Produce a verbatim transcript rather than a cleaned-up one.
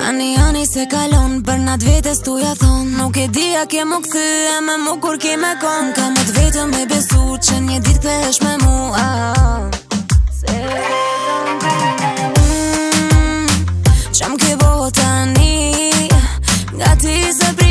Tani ani se kalon, për nat vetes tu ja thon. Nuk e di a ke mu kthy e me mu kur ki me kon. Ka më të vetëm me besu që një dit kthehesh me mu ah. Se vetëm mm, qam ke bo tani, nga ti se pri